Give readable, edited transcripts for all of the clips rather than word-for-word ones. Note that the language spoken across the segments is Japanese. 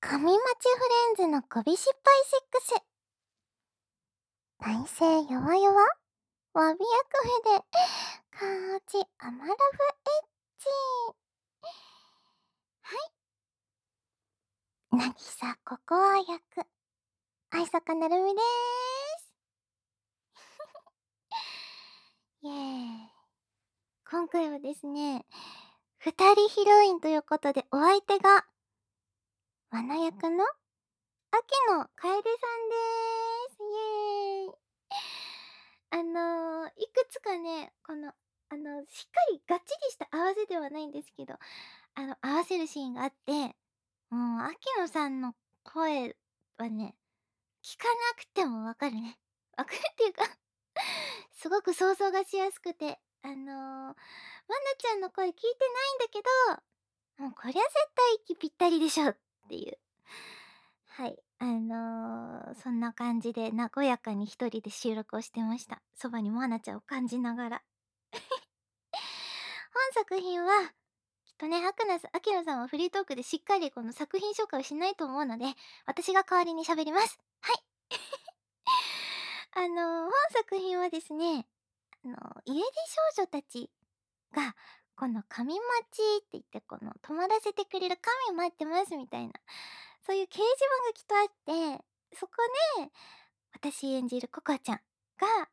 神町フレンズのゴビ失敗セックス。男性弱々わび役フェで、カーチアマラフエッチ。はい。なぎさココア役、愛坂なるみでーす。イエーイ。今回はですね、二人ヒロインということでお相手が、ワナ役の秋野楓さんでーす。イエーイ。いくつかね、しっかりがっちりした合わせではないんですけど、合わせるシーンがあって、もう、秋野さんの声はね、聞かなくてもわかるね。わかるっていうかすごく想像がしやすくて、まなちゃんの声聞いてないんだけど、もうこりゃ絶対息ぴったりでしょっていう。はい。そんな感じで和やかに一人で収録をしてました。そばにまなちゃんを感じながら。本作品は、きっとね、秋野さんはフリートークでしっかりこの作品紹介をしないと思うので、私が代わりに喋ります。はい。本作品はですね、家出少女たちが、この神待ちって言って、この泊まらせてくれる神待ってますみたいな、そういう掲示板がきっとあって、そこで、私演じるココアちゃんが、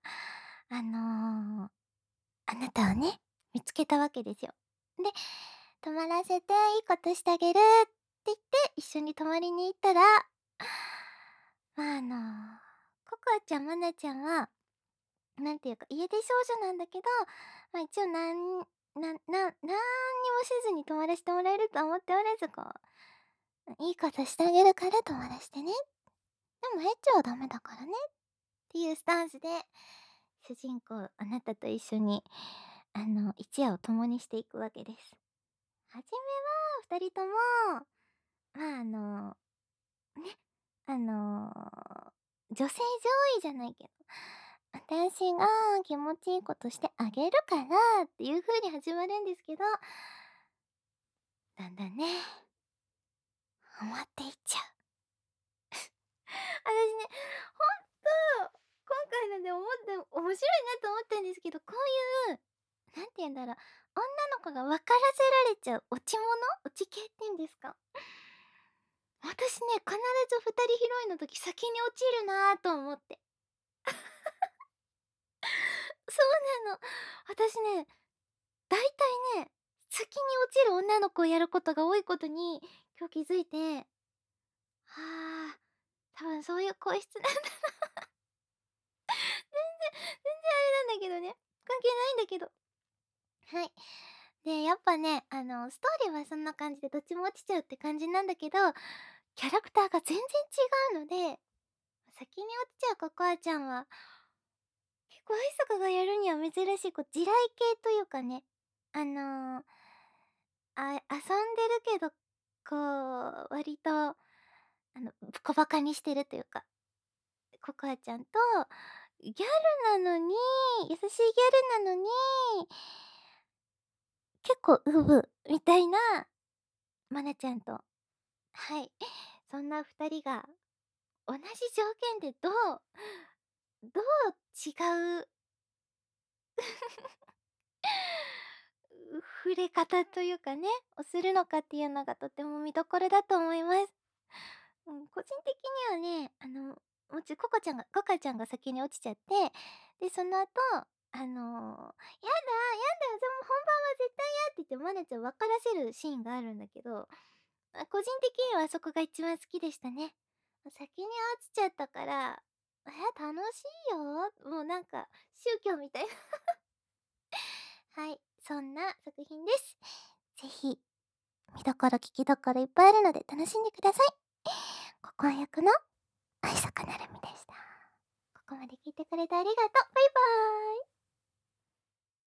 あなたをね、見つけたわけですよ。で、泊まらせていいことしてあげるって言って一緒に泊まりに行ったら、まあココアちゃん、マナちゃんは、なんていうか、家出少女なんだけど、まあ一応なんにもせずに泊まらせてもらえるとは思っておらず、こう、いいことしてあげるから泊まらせてね。でもエッチはダメだからね。っていうスタンスで、主人公、あなたと一緒に、一夜を共にしていくわけです。はじめは、二人とも、まあね、女性上位じゃないけど、私が気持ちいいことしてあげるからっていう風に始まるんですけど、だんだんね、ハマっていっちゃう。私ね、ほんと、今回ので思って面白いなと思ったんですけど、こういう、なんて言うんだろう、女の子が分からせられちゃうオチ系って言うんですか？私ね、必ず二人ヒロインの時先に落ちるなと思って。そうなの。私ね、大体ね、先に落ちる女の子をやることが多いことに、今日気づいて、はあ、多分そういう声質なんだ。全然あれなんだけどね。関係ないんだけど。はい。で、やっぱね、ストーリーはそんな感じでどっちも落ちちゃうって感じなんだけど、キャラクターが全然違うので、先に落ちちゃうココアちゃんは、結構愛坂がやるには珍しい、こう、地雷系というかね、あの、遊んでるけど、こう、割と、小馬鹿にしてるというか、ココアちゃんと、ギャルなのに、優しいギャルなのに、結構ウブみたいな、マナちゃんと、はい、そんな二人が同じ条件でどう違う触れ方というかね、をするのかっていうのがとても見どころだと思います。うん、個人的にはね、もちろんコカちゃんが先に落ちちゃって、で、その後、やだ、やだ、でも本番は絶対嫌って言ってマネちゃん分からせるシーンがあるんだけど、個人的にはそこが一番好きでしたね。先に落ちちゃったから、楽しいよ。もうなんか、宗教みたいな。はい、そんな作品です。ぜひ、見どころ聞きどころいっぱいあるので楽しんでください。ここは役の愛坂なるみでした。ここまで聞いてくれてありがとう。バイバーイ。